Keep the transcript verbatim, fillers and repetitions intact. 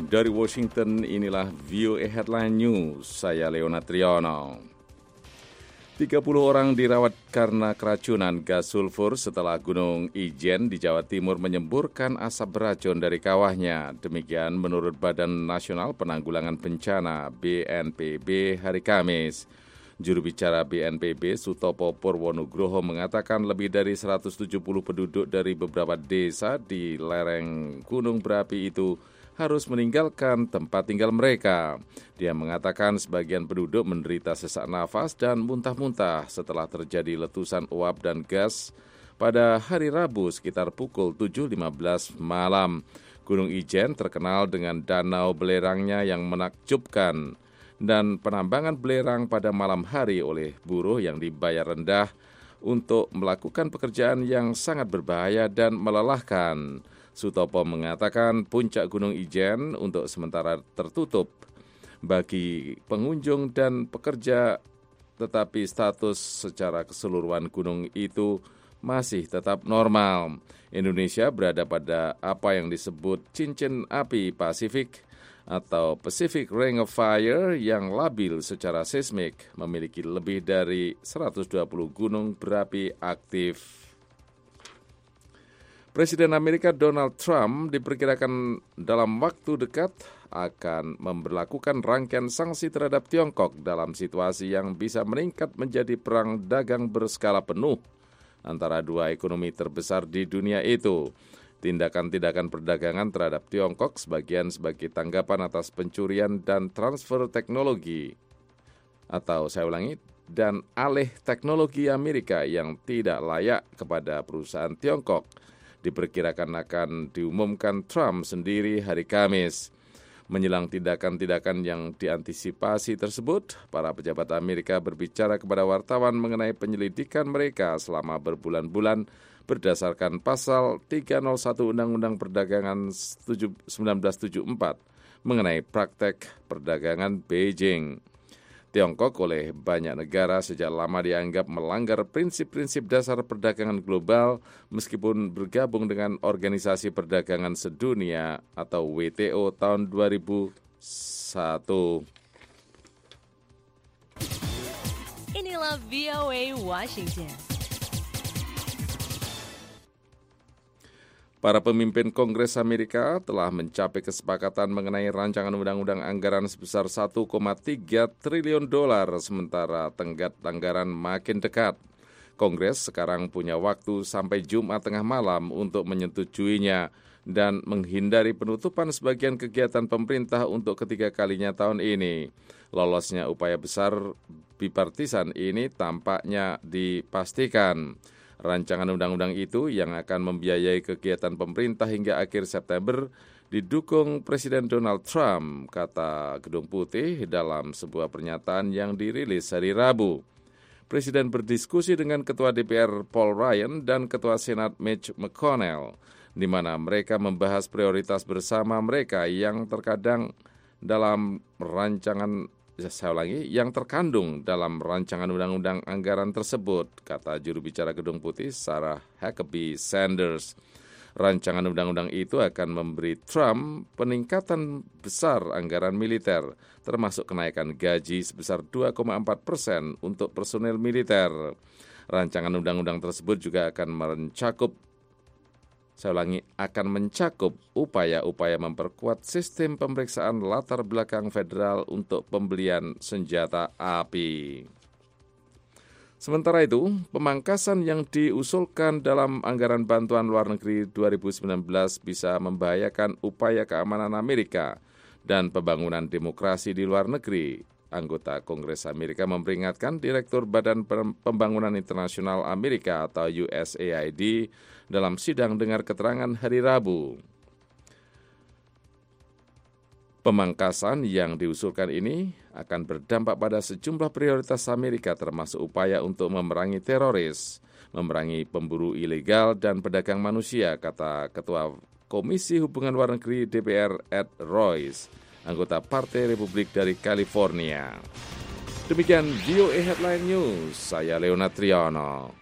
Dari Washington, inilah V O A Headline News. Saya Leona Triyono. tiga puluh orang dirawat karena keracunan gas sulfur setelah Gunung Ijen di Jawa Timur menyemburkan asap beracun dari kawahnya. Demikian menurut Badan Nasional Penanggulangan Bencana B N P B hari Kamis. Juru bicara B N P B Sutopo Purwonugroho mengatakan lebih dari seratus tujuh puluh penduduk dari beberapa desa di lereng gunung berapi itu harus meninggalkan tempat tinggal mereka. Dia mengatakan sebagian penduduk menderita sesak nafas dan muntah-muntah setelah terjadi letusan uap dan gas pada hari Rabu sekitar pukul tujuh lima belas malam. Gunung Ijen terkenal dengan danau belerangnya yang menakjubkan dan penambangan belerang pada malam hari oleh buruh yang dibayar rendah untuk melakukan pekerjaan yang sangat berbahaya dan melelahkan. Sutopo mengatakan puncak Gunung Ijen untuk sementara tertutup bagi pengunjung dan pekerja, tetapi status secara keseluruhan gunung itu masih tetap normal. Indonesia berada pada apa yang disebut cincin api Pasifik atau Pacific Ring of Fire yang labil secara seismik, memiliki lebih dari seratus dua puluh gunung berapi aktif. Presiden Amerika Donald Trump diperkirakan dalam waktu dekat akan memberlakukan rangkaian sanksi terhadap Tiongkok dalam situasi yang bisa meningkat menjadi perang dagang berskala penuh antara dua ekonomi terbesar di dunia itu. Tindakan-tindakan perdagangan terhadap Tiongkok sebagian sebagai tanggapan atas pencurian dan transfer teknologi, atau saya ulangi, dan alih teknologi Amerika yang tidak layak kepada perusahaan Tiongkok, diperkirakan akan diumumkan Trump sendiri hari Kamis. Menjelang tindakan-tindakan yang diantisipasi tersebut, para pejabat Amerika berbicara kepada wartawan mengenai penyelidikan mereka selama berbulan-bulan berdasarkan pasal tiga nol satu Undang-Undang Perdagangan seribu sembilan ratus tujuh puluh empat mengenai praktek perdagangan Beijing. Tiongkok oleh banyak negara sejak lama dianggap melanggar prinsip-prinsip dasar perdagangan global meskipun bergabung dengan Organisasi Perdagangan Sedunia atau W T O tahun dua ribu satu. Inilah V O A Washington. Para pemimpin Kongres Amerika telah mencapai kesepakatan mengenai rancangan undang-undang anggaran sebesar satu koma tiga triliun dolar, sementara tenggat anggaran makin dekat. Kongres sekarang punya waktu sampai Jumat tengah malam untuk menyetujuinya dan menghindari penutupan sebagian kegiatan pemerintah untuk ketiga kalinya tahun ini. Lolosnya upaya besar bipartisan ini tampaknya dipastikan. Rancangan undang-undang itu yang akan membiayai kegiatan pemerintah hingga akhir September didukung Presiden Donald Trump, kata Gedung Putih dalam sebuah pernyataan yang dirilis hari Rabu. Presiden berdiskusi dengan Ketua D P R Paul Ryan dan Ketua Senat Mitch McConnell, di mana mereka membahas prioritas bersama mereka yang terkadang dalam rancangan Saya ulangi, yang terkandung dalam rancangan undang-undang anggaran tersebut, kata juru bicara Gedung Putih Sarah Huckabee Sanders. Rancangan undang-undang itu akan memberi Trump peningkatan besar anggaran militer, termasuk kenaikan gaji sebesar dua koma empat persen untuk personel militer. Rancangan undang-undang tersebut juga akan mencakup Saya ulangi, akan mencakup upaya-upaya memperkuat sistem pemeriksaan latar belakang federal untuk pembelian senjata api. Sementara itu, pemangkasan yang diusulkan dalam anggaran bantuan luar negeri dua ribu sembilan belas bisa membahayakan upaya keamanan Amerika dan pembangunan demokrasi di luar negeri. Anggota Kongres Amerika memperingatkan Direktur Badan Pembangunan Internasional Amerika atau U S A I D dalam sidang dengar keterangan hari Rabu. Pemangkasan yang diusulkan ini akan berdampak pada sejumlah prioritas Amerika termasuk upaya untuk memerangi teroris, memerangi pemburu ilegal dan pedagang manusia, kata Ketua Komisi Hubungan Luar Negeri D P R Ed Royce, anggota Partai Republik dari California. Demikian V O A Headline News, saya Leona Triyono.